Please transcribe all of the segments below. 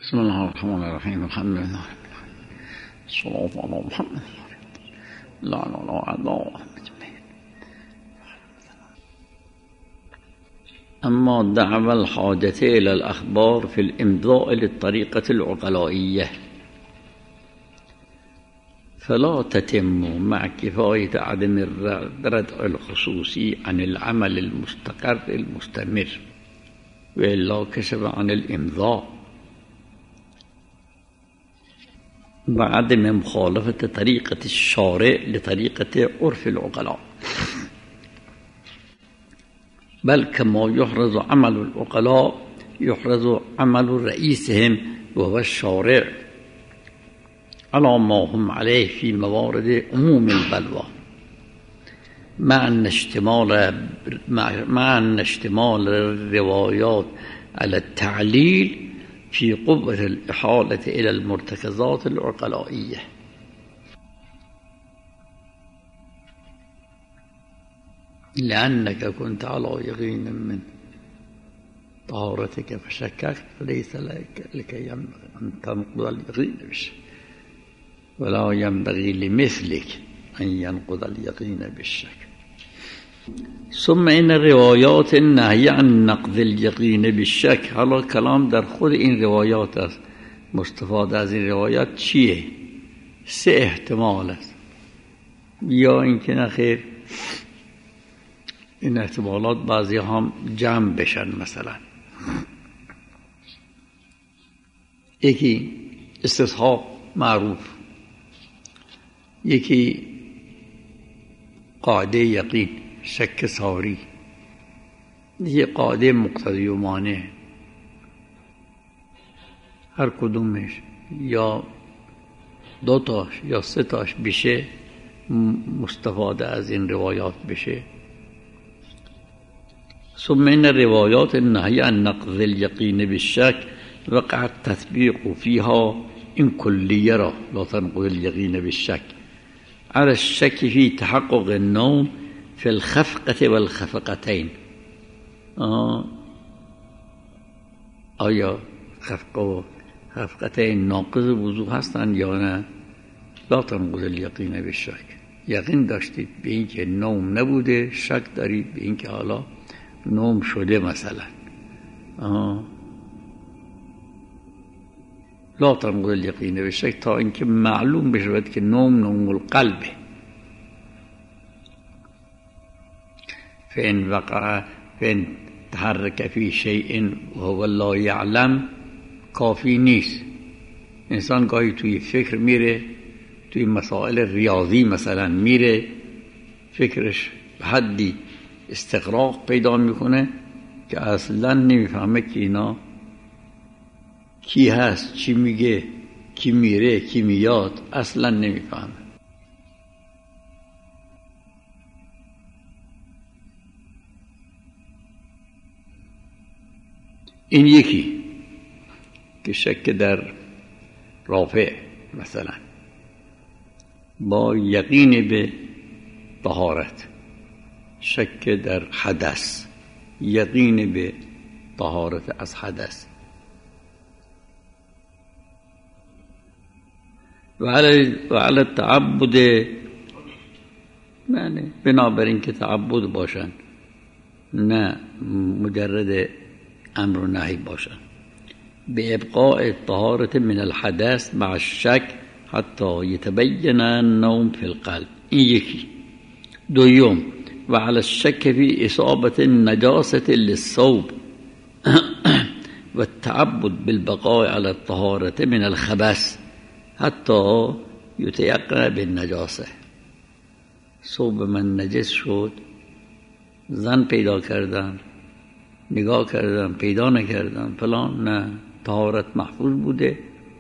بسم الله الرحمن الرحیم. الحمد لله صلاة على محمد لا علا. اما دعوى الحاجة الى الاخبار في الامضاء للطريقة العقلائية فلا تتم مع كفاية عدم الردع الخصوصي عن العمل المستقر المستمر، وإلا كشف عن الإمضاء وعدم مخالفة طريقة الشارع لطريقة عرف العقلاء، بل كما يحرز عمل العقلاء يحرز عمل رئيسهم وهو الشارع على ما هم عليه في موارد عموم البلوى، مع أن اشتمال الروايات على التعليل في قوة الإحالة إلى المرتكزات العقلائية. لأنك كنت على يقين من طهارتك فشككت، فليس لك ينبغي أن تنقض اليقين بالشك، ولا ينبغي لمثلك أن ينقض اليقين بالشك. ثم إن الروايات النهي عن نقض اليقين بالشك، حالا کلام در خود این روایات است. مستفاد از این روایات چیه؟ سه احتمال است. یا اینکه نخیر این احتمالات بعضی هم جمع بشن. مثلا یکی استصحاب معروف، یکی قاعده یقین شک ساری، یه قاعده مقتضی و مانع. هر کدومش یا دو تاش یا سه تاش بشه مستفاده از این روایات بشه. ثم این روایات النهی عن نقض اليقین بالشک وقع التطبیق فيها این کلیه را لا تنقض اليقین بالشک على الشك في تحقق النوم في الخفقة والخفقتين. آیا خفقه و خفقتین ناقض وضو هستند یا نه؟ لا تنقض الیقین بالشک. یقین داشتید به این که نوم نبوده، شک دارید به این که حالا نوم شده مثلا. لا تنقض الیقین بالشک تا اینکه معلوم بشود که نوم القلبه. فإن تحرك في شيء وهو لا يعلم کافی نیست. انسان گاهی توی فکر میره، توی مسائل ریاضی مثلا میره، فکرش به حدی استغراق پیدا میکنه که اصلا نمیفهمه که اینا کی هست، چی میگه، کی میره، کی میاد، اصلا نمیفهمه. این یکی که شک در رافع مثلا با یقین به طهارت، شک در حدث، یقین به طهارت از حدث. و علی التعبد، یعنی بنابراین که تعبد باشن، نه مجرد امر و نهی باشن، به ابقاء الطهارة من الحدث مع الشك حتی یتبین النوم فی القلب. این یکی. دوم و علی الشک فی اصابت النجاسة للثوب و التعبد بالبقاء على الطهارة من الخبث حتی یتیقن بالنجاسة. ثوب من نجس شد، زن پیدا کردن، نگاه کردن پیدا نکردن فلان، نه، طهارت محفوظ بوده.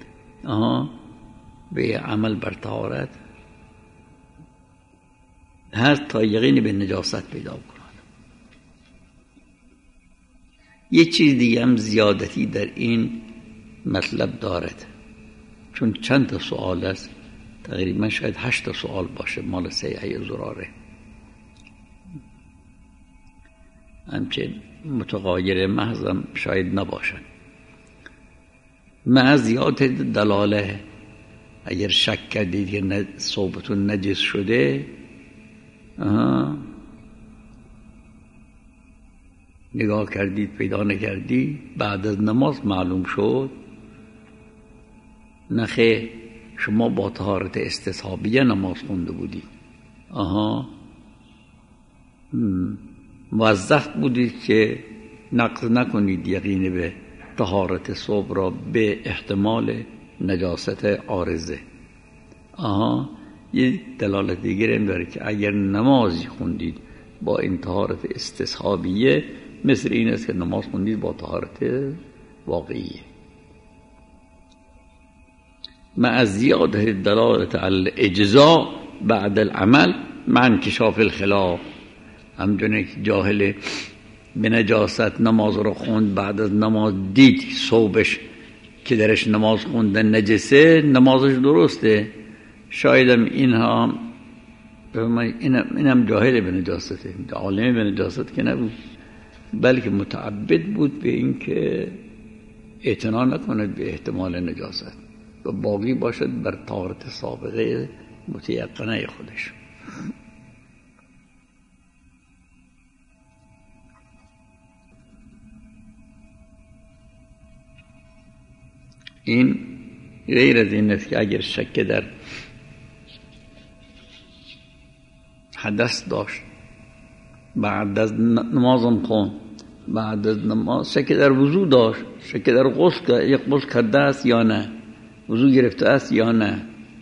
به عمل بر طهارت هست تا یقین به نجاست پیدا کنند. یه چیز دیگه هم زیادتی در این مطلب دارد، چون چند تا سوال است، تقریبا شاید 8 سوال باشه مال سیحه زراره، همچنین متغایر محضم شاید نباشد. مع زیادت دلاله. اگر شک کردید که صوبتون نجس شده، نگاه کردید پیدا نکردی، بعد از نماز معلوم شد، نخیر شما با طهارت استصحابیه نماز خونده بودید، موظف بودید که نقض نکنید یقین به طهارت صبح را به احتمال نجاست عارضه. یه دلالت دیگر این داره که اگر نمازی خوندید با این طهارت استصحابیه، مثل این است که نماز خوندید با طهارت واقعیه. مع زیاده دلالت علی الاجزاء بعد العمل مع انکشاف الخلاف. همچنین که جاهل به نجاست نماز رو خوند، بعد از نماز دید صوبش که درش نماز خوندن نجسه، نمازش درسته. شایدم اینم جاهل به نجاسته، عالم به نجاست که نبود، بلکه متعبد بود به این که اعتنا نکند به احتمال نجاست و باقی باشد بر طهارت سابقه متیقنه خودش. این غیر از این است که اگر شک در حدث داشت، بعد از نمازم خون، بعد از نماز شک در وضو داشت، شک در غسل، یک غسل کرده است یا نه، وضو گرفته است یا نه،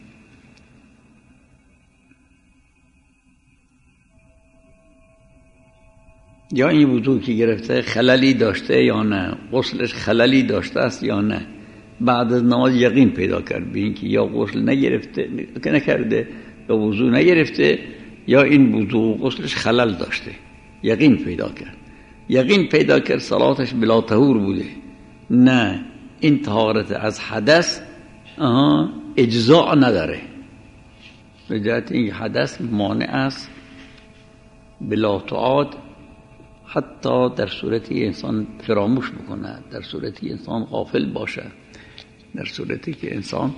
یا این وضو که گرفته خللی داشته یا نه، غسلش خللی داشته است یا نه، بعد از نماز یقین پیدا کرد به این که یا غسل نکرده یا وضو نگرفته، یا این وضو و غسلش خلل داشته، یقین پیدا کرد صلاتش بلا طهور بوده. نه، این طهارت از حدث اجزاء نداره، به جهت این حدث مانع است بلا تعاد، حتی در صورتی انسان فراموش بکنه، در صورتی انسان غافل باشه، در صورتی که انسان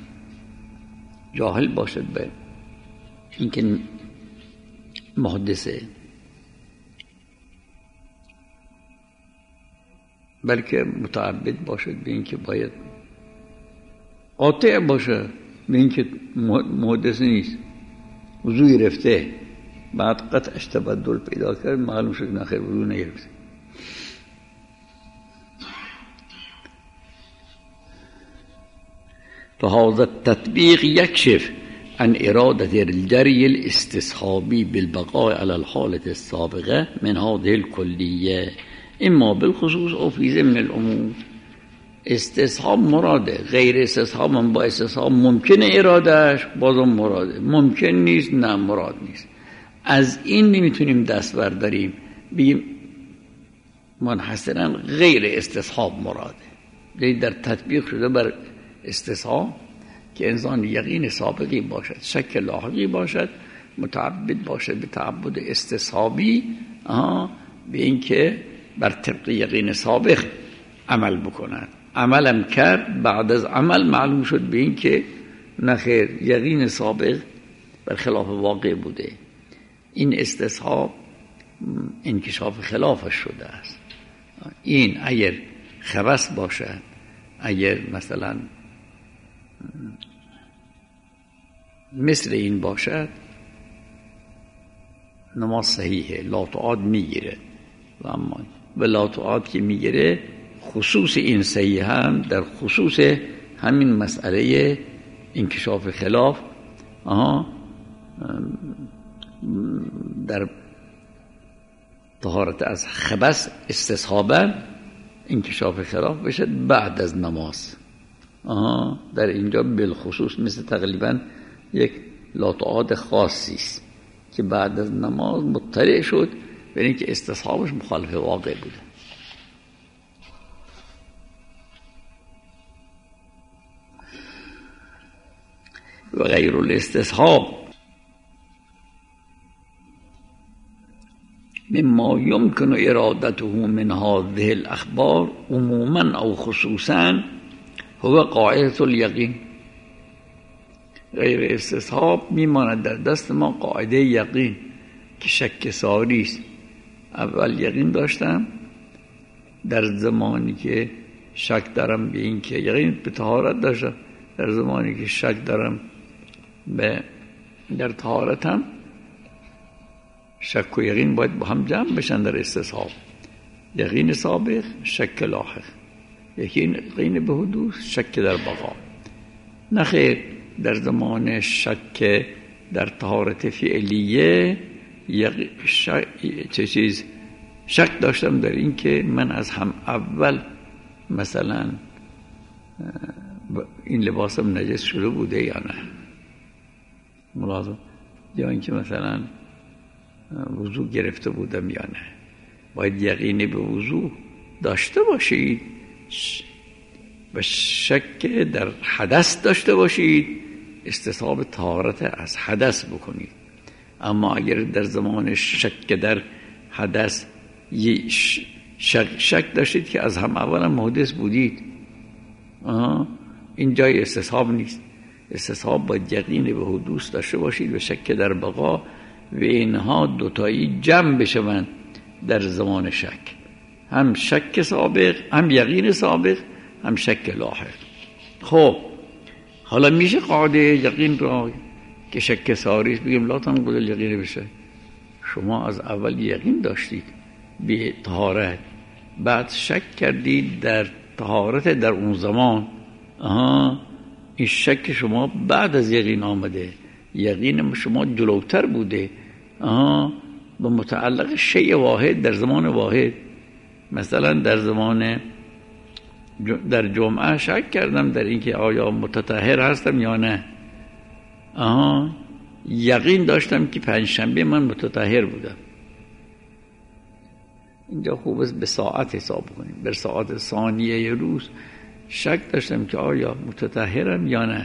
جاهل باشد به اینکه محدثه، بلکه متعبد باشد به اینکه باید قاطع باشه به اینکه محدث نیست. وضو گرفته، بعد قطعش تبدل پیدا کرد، معلوم شد نخیر وضو نگرفته. فهذا التطبيق يكشف عن إرادة الجري الاستصحابي بالبقاء على الحالة السابقة من هذه الكلية إما بالخصوص أو في ضمن العموم. استصحاب مراده، غیر استصحاب من با استصحاب ممکنه ارادهش، بازم مراده، ممکن نیست، نه مراد نیست. از این نمیتونیم دست برداریم بگیم منحصرا غیر استصحاب مراده. در تطبیق شده بر استصحاب که انسان یقین سابقی باشد، شک لاحقی باشد، متعبد باشد به تعبد استصحابی، به اینکه بر طبق یقین سابق عمل بکند. عملم کرد، بعد از عمل معلوم شد به اینکه نخیر یقین سابق بر خلاف واقع بوده. این استصحاب انکشاف خلافش شده است. این اگر خبث باشد، اگر مثلا مثل این باشد، نماز صحیحه، لا تعاد میگیره، و اما به لا تعاد که میگیره، خصوص این صحیح هم در خصوص همین مسئله انکشاف خلاف در طهارت از خبث استصحابا انکشاف خلاف بشه بعد از نماز. در اینجا بالخصوص مثل تقریبا یک لا تعاد خاصی است که بعد از نماز مطلع شد به اینکه استصحابش مخالف واقع بوده. و غیر الاستصحاب مما يمكن ارادته من هذه الاخبار عموما او خصوصا هو قاعده الیقین. غیر استصحاب میماند در دست ما قاعده یقین که شک ساری است. اول یقین داشتم در زمانی که شک دارم به این که یقین به طهارت داشتم، در زمانی که شک دارم در طهارتم، شک و یقین باید با هم جمع بشن در استصحاب. یقین سابق، شک لاحق. یقین به حدوث، شک در بقا. نه خیر، در زمان شک در طهارت فعلیه شک داشتم در این که من از هم اول مثلا این لباسم نجس شده بوده یا نه، ملاحظه، یا اینکه مثلا وضو گرفته بودم یا نه. باید یقین به وضو داشته باشید و شک در حدث داشته باشید، استصحاب طهارت از حدث بکنید. اما اگر در زمان شک در حدث شک داشتید که از هم اول محدث بودید، این جای استصحاب نیست. استصحاب باید یقین به حدوث داشته باشید و شک در بقا و اینها دوتایی جمع بشوند در زمان شک. هم شک سابق، هم یقین سابق، هم شک لاحق. خب حالا میشه قاعده یقین را که شک ساری است بگیم لا تنقض الیقین بشه. شما از اول یقین داشتید به طهارت، بعد شک کردید در طهارت در اون زمان، این شک شما بعد از یقین آمده، یقین شما جلوتر بوده، به متعلق شیء واحد در زمان واحد. مثلا در جمعه شک کردم در اینکه آیا متطهر هستم یا نه، یقین داشتم که پنجشنبه من متطهر بودم. اینجا خوب است به ساعت حساب کنیم. به ساعت ثانیه روز شک داشتم که آیا متطهرم یا نه،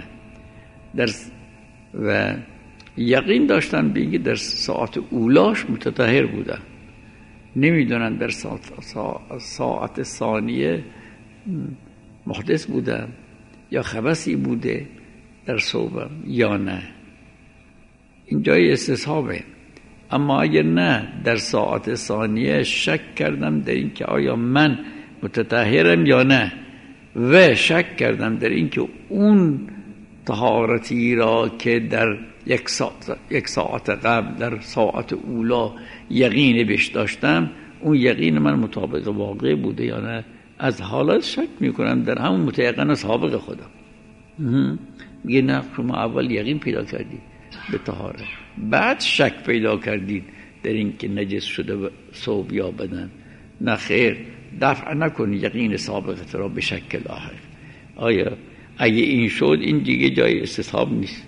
و یقین داشتم به اینکه در ساعت اولاش متطهر بودم. نمیدونم در ساعت ثانیه محدث بودم یا خبثی بوده در صوبم یا نه. این جای استصحابه. اما اگر نه در ساعت ثانیه شک کردم در این که آیا من متطهرم یا نه و شک کردم در این که اون طهارتی را که در یک ساعت قبل در ساعت اولا یقین بهش داشتم، اون یقین من مطابق واقع بوده یا نه، از حالت شک میکنم در همون متیقن سابق خودم. میگه نه، شما اول یقین پیدا کردید به طهارت، بعد شک پیدا کردید در این که نجس شده ثوب یا بدن. نه خیر، دفع نکن یقین سابقت را به شک لاحق. آیا اگه این شد، این دیگه جای استصحاب نیست.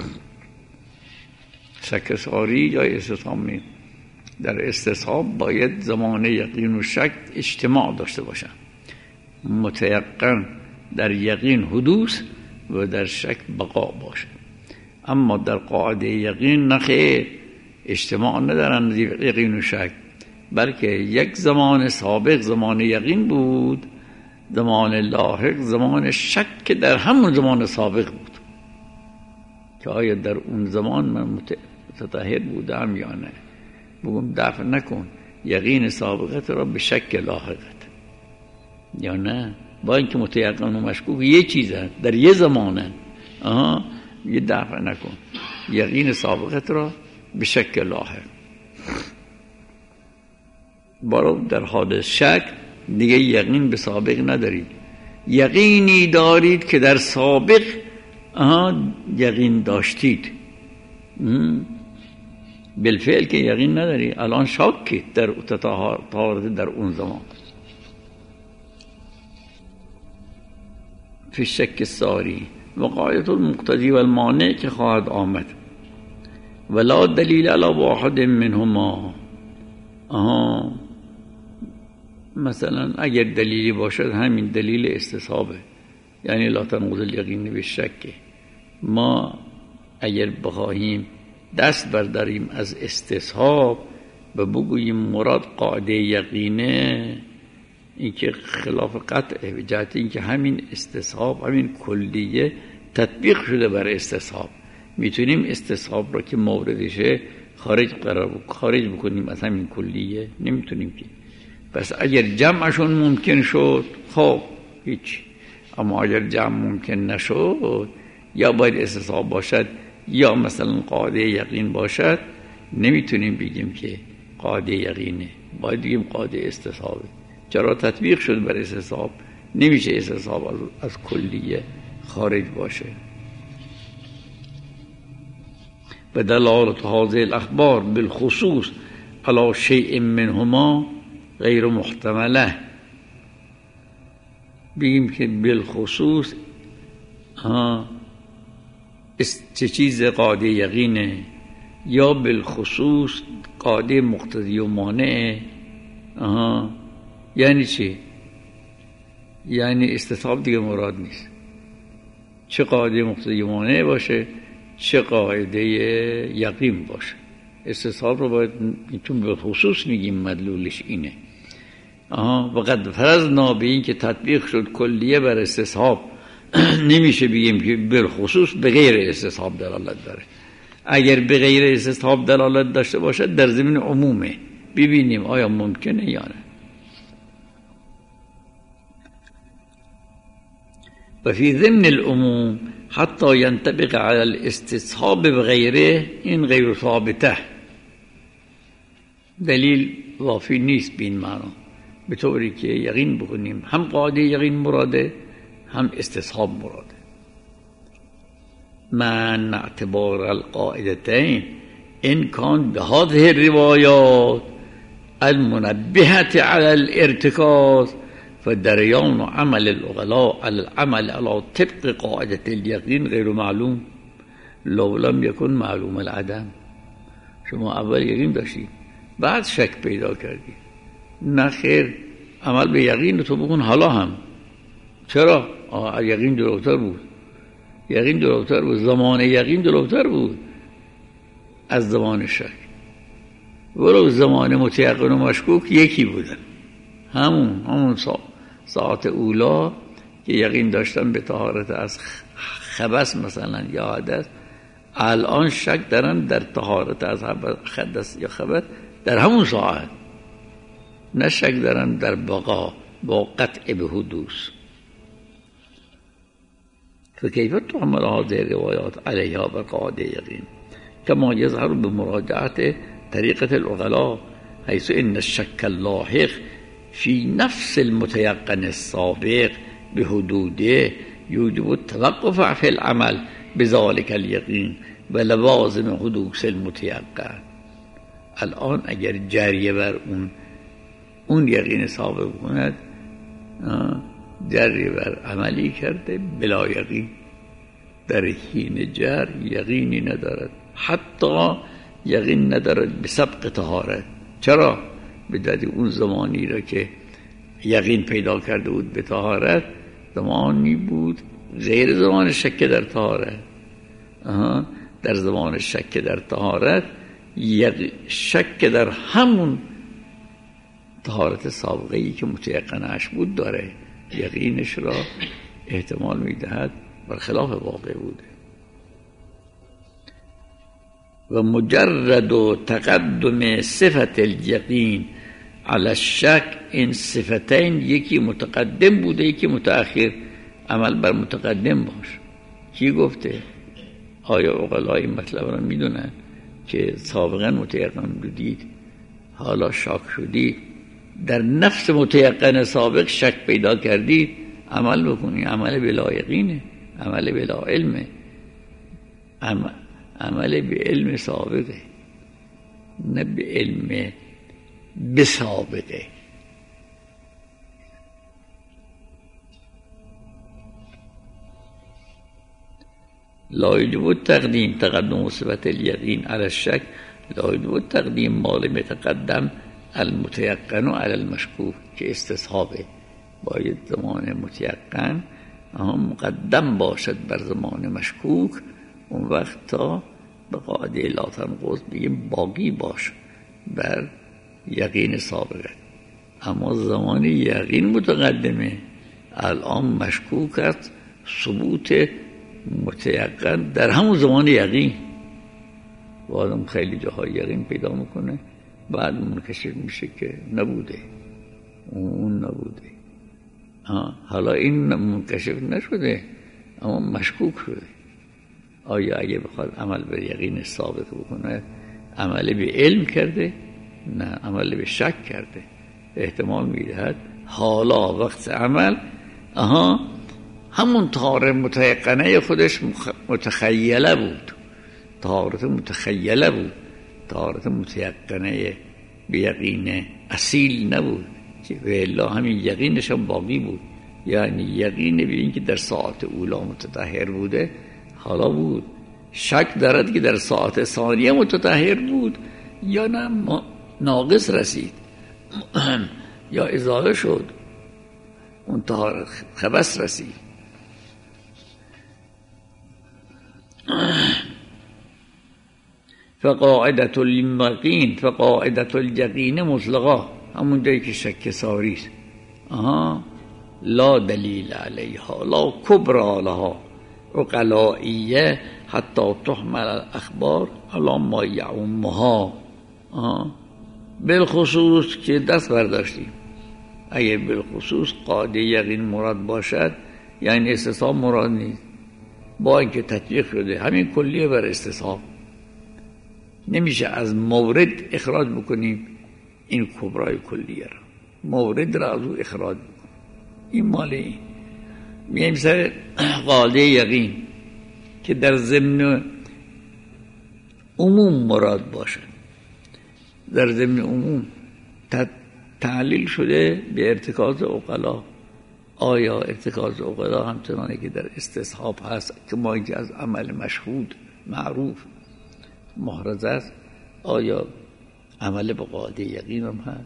شک ساری جای استصحاب نیست. در استصحاب باید زمان یقین و شک اجتماع داشته باشن، متیقن در یقین حدوث و در شک بقا باشه. اما در قاعده یقین نخیر، اجتماع ندارن یقین و شک، بلکه یک زمان سابق زمان یقین بود، زمان لاحق زمان شک که در همون زمان سابق بود که آیا در اون زمان من متطهر بودم یا نه. بگم دفع نکن یقین سابقت را به شک لاحقت یا نه، با اینکه متیقن و مشکوک یه چیزه در یه زمانه، یه دفع نکن یقین سابقت را به شک لاحق. برای در حال شک دیگه یقین به سابق ندارید، یقینی دارید که در سابق یقین داشتید. بالفعل که یقین نداری، الان شاکی در طهارت در اون زمان. فی الشک الساری و قاعده المقتضی و المانع که خواهد آمد. ولا دلیل علی واحد منهما. مثلا اگر دلیلی باشد همین دلیل استصحابه، یعنی لا تنقض الیقین بالشک. ما اگر بخواهیم دست برداریم از استصحاب و بگوییم مراد قاعده یقینه، این که خلاف قطعه، به جهت این که همین استصحاب، همین کلیه تطبیق شده بر استصحاب. میتونیم استصحاب را که موردشه خارج بکنیم از همین کلیه؟ نمیتونیم که. پس اگر جمعشون ممکن شد خب هیچ، اما اگر جمع ممکن نشد یا باید استصحاب باشد یا مثلا قاعده یقین باشد، نمیتونیم بگیم که قاعده یقینه، باید بگیم قاعده استصحابه. چرا؟ تطبیق شد بر استصحاب، نمیشه استصحاب از کلیه خارج باشه. و دلالت هذه الاخبار بالخصوص على شیء منهما غیر محتمله. بگیم که بالخصوص چه چیز قاعده یقینه یا بالخصوص قاعده مقتضی و مانعه. یعنی چی؟ یعنی استصحاب دیگه مراد نیست، چه قاعده مقتضی و مانعه باشه چه قاعده یقین باشه. استصحاب رو باید، چون بالخصوص میگیم مدلولش اینه. وقد فرضنا به این که تطبیق شد کلیه بر استصحاب، نمیشه بگیم که بالخصوص به غیر استصحاب دلالت داره. اگر به غیر استصحاب دلالت داشته باشد در ضمن عمومه، ببینیم آیا ممکنه یا نه. و فی ضمن العموم حتی ینطبق على الاستصحاب بغیره، این غیر ثابته، دلیل وافی نیست به این معنا، به طوری که یقین بکنیم هم قاعده یقین مراده هم استصحاب مراده. من اعتبار القاعدتين ان كان بهذه الروايات المنبهة على الارتكاز فدريان عمل العقلاء على العمل على طبق قاعدة اليقين غير معلوم لو لم يكن معلوم العدم. شما اول یقین داشتید بعد شک پیدا کردید، نه خیر، عمل به یقین تو بکن حالا هم. چرا؟ یقین دروغتر بود، یقین دروغتر بود، زمان یقین دروغتر بود از زمان شک. ولو زمان متیقن و مشکوک یکی بودن، همون ساعت اولا که یقین داشتن به طهارت از خبث مثلا یا حدث، الان شک دارن در طهارت از حدث یا خبث در همون ساعت، نه شک دارن در بقا با قطع به حدوث. فكيف تعمل هذه الروايات عليها بقاعدة يقين كما يظهر بمراجعة طريقة العقلاء، حيث إن الشك اللاحق في نفس المتيقن السابق بحدوده يوجب التوقف في العمل بذلك اليقين ولوازم حدوث المتيقن. الان اگر جریه بر اون یقین سابق کند، جری بر عملی کرده بلا یقین، در حین جر یقینی ندارد، حتی یقین ندارد به سبق طهارت. چرا؟ به دلیل اون زمانی را که یقین پیدا کرده بود به طهارت، زمانی بود غیر زمان شک در طهارت. در زمان شک در طهارت شک در همون طهارت سابقه ای که متیقنش بود داره، یقینش را احتمال میدهد برخلاف واقع بوده. و مجرد و تقدم صفت الیقین علی الشک، این صفتین یکی متقدم بوده یکی متأخر، عمل بر متقدم باش. کی گفته؟ آیا عقلا این مطلب را میدونن که سابقا متیقن بودید حالا شک شدید، در نفس متیقن سابق شک پیدا کردید، عمل بکنید؟ عمل بلا یقینه، عمل بلا علمه، عمل به علم سابقه، نه به علم بسابقه. لا يجب التقدیم تقدم صفت الیقین علی الشک، لا يجب التقدیم ما لم يتقدم المتيقن علی المشکوک، که استصحابه باید زمان متیقن مقدم باشد بر زمان مشکوک. اون وقت تا به قاعده لا تنقض بگیم باقی باش بر یقین سابقه. اما زمان یقین متقدمه. الان مشکوک است ثبوت متیقن در همون زمان یقین. و آدم خیلی جاهای یقین پیدا میکنه، بعد منکشف میشه که نبوده، اون نبوده. حالا این منکشف نشده اما مشکوک شده. آیا اگه بخواد عمل به یقین ثابت بکنه، عمل به علم کرده؟ نه، عمل به شک کرده. احتمال میدهد حالا وقت عمل همون طهارت متیقنه خودش متخیله بود، طهارت متخیله بود، طهارت متیقنه به یقین اصیل نبود و الا همین یقینش هم باقی بود. یعنی یقین به این که در ساعت اولا متطهر بوده حالا بود. شک دارد که در ساعت ثانیه متطهر بود یا نه ناقص رسید یا اضافه شد، اون طهارت خبث رسید. فقاعدة اليقین، فقاعدة الیقین مطلقا، همون جایی که شک ساری است. لا دلیل علیها، لا کبرا لها عقلائیه حتی تحمل الاخبار علی ما یعمها. بالخصوص که دست برداشتیم، اگه بالخصوص قاعده یقین مراد باشد یعنی استصحاب مراد نیست، با اینکه تطبیق شده همین کلیه بر استصحاب. نمیشه از مورد اخراج بکنیم این کبرای کلیه را، مورد را از او اخراج بکنیم. این مالی میایم سر قاعده یقین که در ضمن عموم مراد باشد. در ضمن عموم تعلیل شده به ارتکاز عقلا. آیا ارتکاز عقلا همچنانه که در استصحاب هست که ما اینجا از عمل مشهود معروف محرز است، آیا عمل به قاعده یقین هم هست؟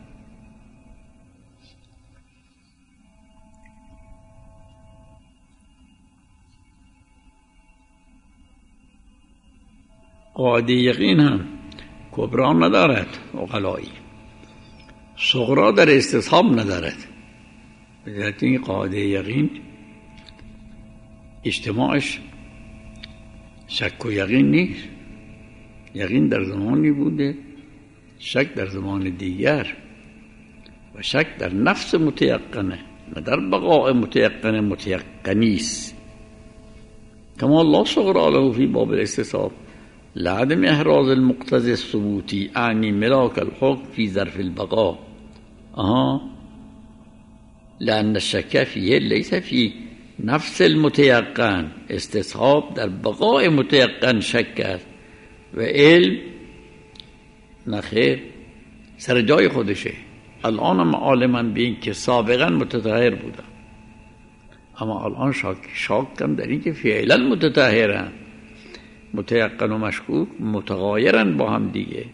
قاعده یقین هم کبرا ندارد، عقلایی صغرا در استصحاب ندارد. بذات این قاعده یقین اجتماعش شک و یقین نیست. یقین در زمانی بوده، شک در زمان دیگر، و شک در نفس متیقنه نه در بقاء متیقنه متیقنیست. کما لا صغرا له فی باب الاستصحاب لعدم احراز المقتضی الثبوتی اعنی ملاک الحکم فی ظرف البقاء. لأن الشک فیه لیس فی نفس المتیقن. استصحاب در بقاء متیقن شک است و علم نخیر سر جای خودشه. الان هم عالما به این که سابقا متطهر بودن، اما الان شاکم در این که فعلا متطهرن. متیقن و مشکوک متغایرن با هم دیگه.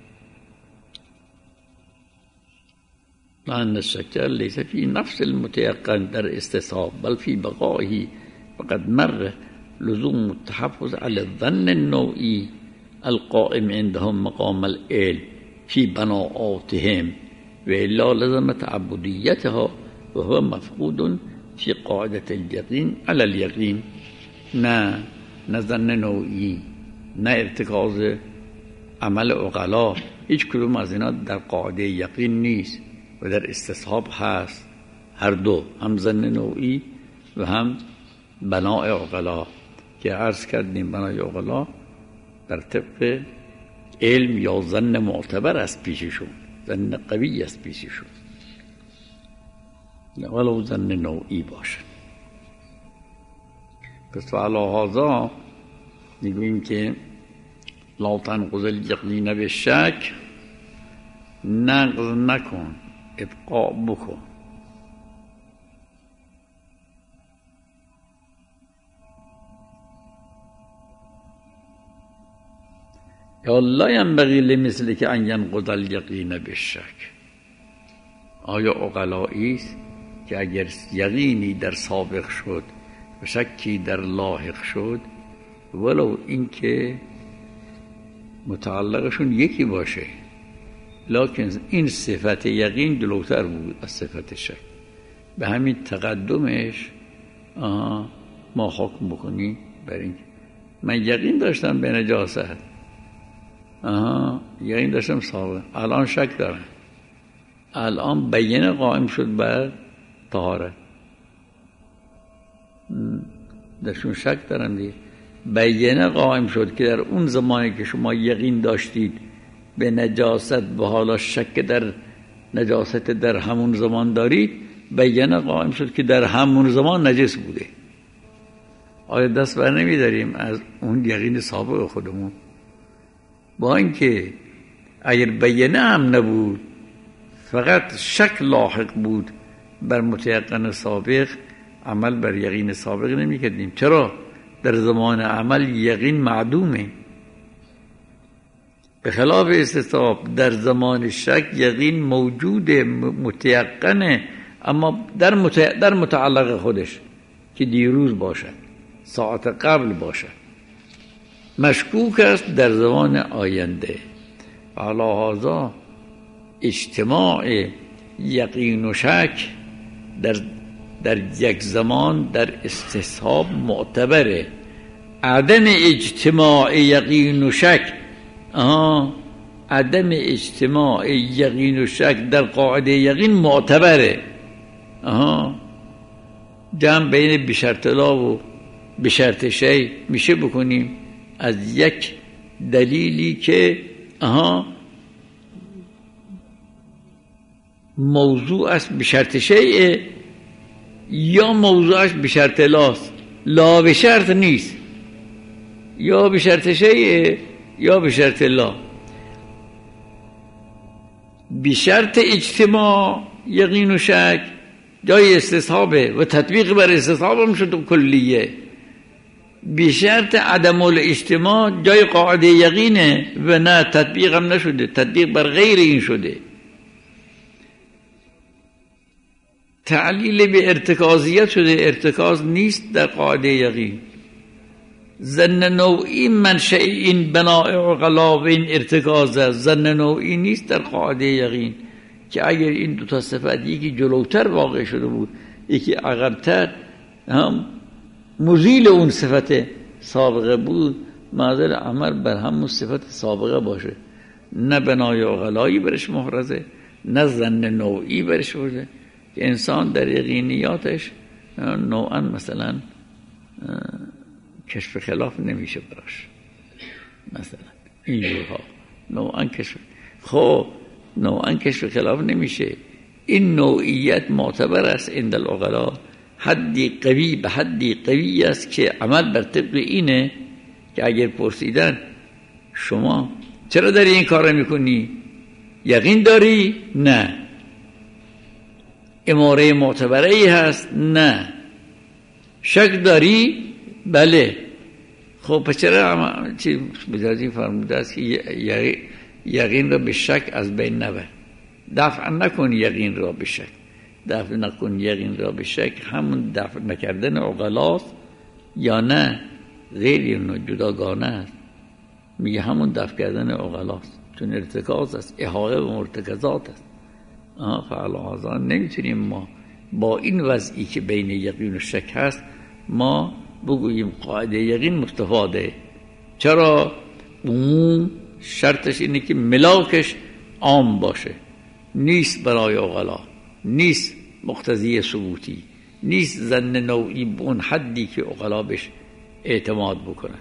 لأن الشک لیس فی نفس المتیقن در استصحاب بل فی بقائه. فقد مر لزوم التحفظ على الظن النوعی القائم عندهم مقام العلم فی بناءاتهم و الا لزم تعبدیتها و هو مفقود فی قاعدة الیقین علی الیقین. نه ظن نوعی، نه ارتکاز عمل عقلا، هیچ کدوم از اینا در قاعده یقین نیست و در استصحاب هست. هر دو، هم ظن نوعی و هم بناء عقلا که عرض کردیم بنای عقلا بر طبق علم یا ظن معتبر است پیششون، ظن قوی است پیششون، ولو ظن نوعی باشه. پس علی هذا میگوییم که لا تنقض الیقین بالشک، نقض نکن، ابقاء بکن. یا لا ینبغی لمثلک ان ینقض الیقین بالشک. آیا عقلایی است که اگر یقینی در سابق شد و شکی در لاحق شد، ولو اینکه متعلقشون یکی باشه، لکن این صفت یقین جلوتر بود از صفت شک. به همین تقدمش ما حکم بکنیم بر این من یقین داشتم به نجاست، یقین داشتم سابق، الان شک دارم، الان بیینه قائم شد بر طهارت، درشون شک دارم دیگه. بیینه قائم شد که در اون زمانی که شما یقین داشتید به نجاست و حالا شک در نجاست در همون زمان دارید، بیینه قائم شد که در همون زمان نجس بوده. آیا دست بر نمی داریم از اون یقین سابق خودمون؟ با اینکه اگر بیینه هم نبود، فقط شک لاحق بود بر متیقن سابق، عمل بر یقین سابق نمی کردیم. چرا؟ در زمان عمل یقین معدومه، به خلاف استصحاب در زمان شک یقین موجوده، متیقنه، اما در متعلق خودش که دیروز باشد، ساعت قبل باشد، مشکوک است در زمان آینده. علی هذا اجتماع یقین و شک در یک زمان در استصحاب معتبره. عدم اجتماع یقین و شک عدم اجتماع یقین و شک در قاعده یقین معتبره. جمع بین بشرط لا و بشرط شی میشه بکنیم از یک دلیلی که موضوع است بشرط شیء یا موضوعش بشرط لاست، لا بشرط نیست، یا بشرط شیء یا بشرط لا. بشرط اجتماع یقین و شک جای استصحابه و تطبیق بر استصحاب هم شد کلیه. بشرط عدم الاجتماع جای قاعده یقینه و نه تطبیق هم نشده، تطبیق بر غیر این شده. تعلیل به ارتکازیت شده، ارتکاز نیست در قاعده یقین. ظن نوعی منشأ این بناء عقلا و این ارتکازه، ظن نوعی نیست در قاعده یقین که اگر این دو تا صفت یکی جلوتر واقع شده بود یکی عقبتر هم مزیل اون صفت سابقه بود، معذر عمل بر همون صفت سابقه باشه، نه بنای عقلایی برش محرزه نه ظن نوعی برش باشه که انسان در یقینیاتش نوعا مثلا کشف خلاف نمیشه براش، مثلا اینجورها نوعا کشف خلاف نمیشه. این نوعیت معتبر است عند العقلا، حدی قوی به حدی قوی است که عمل بر طبق اینه که اگر پرسیدن شما چرا داری این کار رو میکنی؟ یقین داری؟ نه. اماره معتبره ای هست؟ نه. شک داری؟ بله. خب پس چرا چی بجازی فرموده است که یقین را به شک از بین نبر، دفع نکن یقین را به شک، دفع نکن یقین را به شک همون دفع نکردن عقلاست یا نه غیر اینو جداگانه است؟ میگه همون دفع کردن عقلاست، چون ارتکاز است، احاطه و مرتکزات است. فعلا آزان نمیتونیم ما با این وضعی که بین یقین و شک هست ما بگوییم قاعده یقین مستفاده. چرا؟ عموم شرطش اینه که ملاکش عام باشه، نیست برای عقلا، نیست مقتضی ثبوتی، نیست ظن نوعی به اون حدی که عقلا بهش اعتماد بکنن.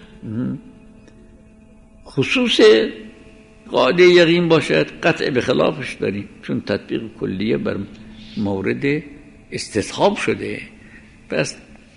خصوص قاعده یقین باشد قطع به خلافش داریم، چون تطبیق کلیه بر مورد استصحاب شده. پس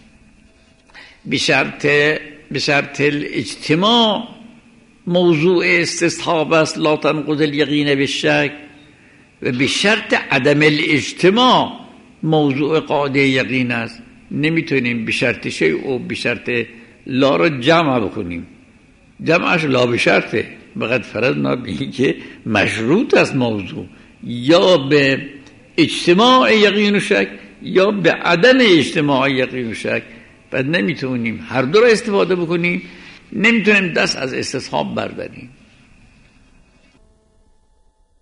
بشرط الاجتماع موضوع استصحاب است، لا تنقض الیقین بالشک، و بشرط عدم الاجتماع موضوع قاعده یقین است. نمیتونیم بشرط شیء و بشرط لا را جمع بکنیم، جمعش لا بشرطه، بقد فرضنا به که مشروط است موضوع یا به اجتماع یقین و شک یا به عدم اجتماع یقین و شک. بعد نمیتونیم هر دو را استفاده بکنیم، نمیتونیم دست از استصحاب برداریم.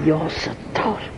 یا ستار.